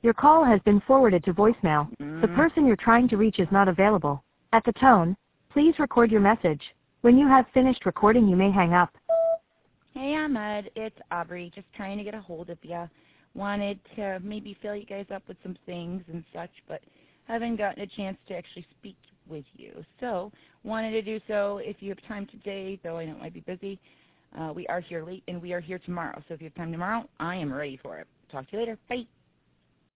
Your call has been forwarded to voicemail. The person you're trying to reach is not available. At the tone, please record your message. When you have finished recording, you may hang up. Hey, Ahmed. It's Aubrey. Just trying to get a hold of you. Wanted to maybe fill you guys up with some things and such, but haven't gotten a chance to actually speak with you. So wanted to do so if you have time today, though I know it might be busy. We are here late, and we are here tomorrow. So if you have time tomorrow, I am ready for it. Talk to you later. Bye.